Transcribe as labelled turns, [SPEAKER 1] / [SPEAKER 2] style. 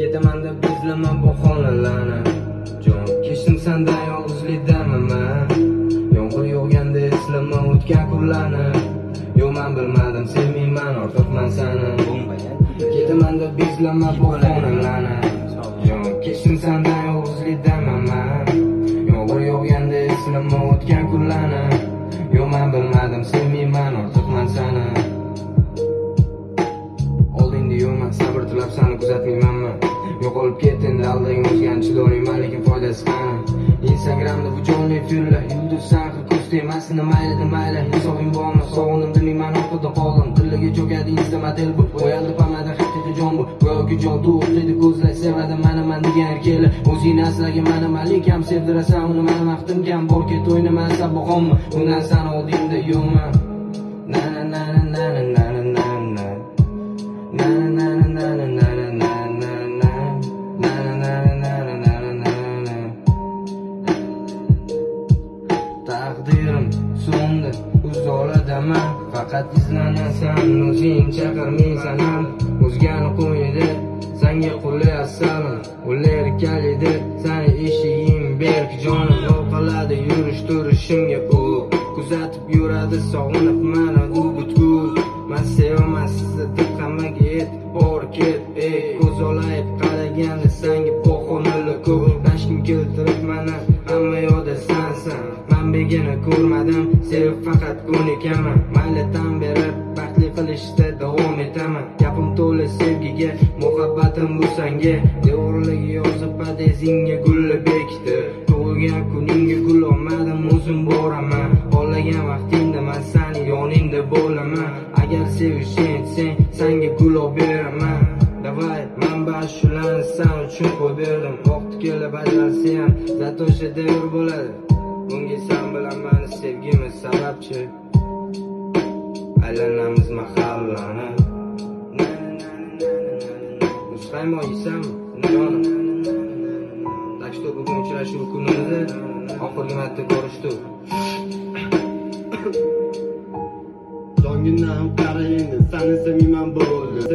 [SPEAKER 1] Ketaman deb izlama bu xonalarni. Jon kechdim sendan yolg'izlikdaman men. Yomg'ir yog'ganda eslama o'tgan kunlarni. Yo'q men bilmadim sevmayman ortiqman seni. Ketaman deb izlama bu xonalarni. Jon kechdim sendan yolg'izlikdaman men. Yomg'ir yog'ganda eslama o'tgan kunlarni. Yo'q men bilmadim sevmayman ortiqman seni. Oldingda yo'qman sabr tilab seni kuzatmaymanmi? Yo'qolib ketding alding o'zgan chidolmayman lekin foydasi qani? Instagramda bu jonli efirlar yulduz sanqi ko'z temasini mayli hisobing bormi? Sog'indim bilmayman orqada qoldim tillaga cho'kadi instamatel bu qo'yadi pamada haqiqiy jon bu go'yoki jodu o'qiydi ko'zlar sevadi man degan erkaklar o'zingni aslaga malik ham sevdirasan uni mani vaqtim kam bor ket o'ynaman saboqommi bundan sani oldingda yo'qman na na na na na na na na taqdirim so'ndi uzoladaman faqat izlanasan o'zing chaqirmaysan o'zgani qo'ydi senga qo'lyapsan ular kalidi seni eshiging berk jonim qoladi yurish turishimga u kuzatib yuradi sog'inib mana u butkul men sevaman sizni deb hammaga e'tibor ket ko'z olayib qaraganda senga pog'onali ko'p tashkim keltirib mana hamma yo'da sensan men begona ko'rmadim sevib faqat ko'nikaman maylidan beri baxtli qilishda davom etaman gapim to'la sevgiga muhabbatim bu senga devorlarga yozib podezingga gullar bekitdi tug'ilgan kuningga gul olmadim o'zim boraman xohlagan vaqtingda men seni yoningda bo'laman agar sevishing etsang senga gul olib beraman davay manba shularni sen uchun qo'yib berdim vaqti kelib ajralsa ham zato o'sha devr bo'ladi bunga sen bilan mani sevgimiz sababchi aylanamiz mahallani muzqaymoq yeysanmi jonim так что bugun uchrashuv kunimizda oxirgi marta ko'rishdik
[SPEAKER 2] jongindan qara endi seni sevmayman bo'ldi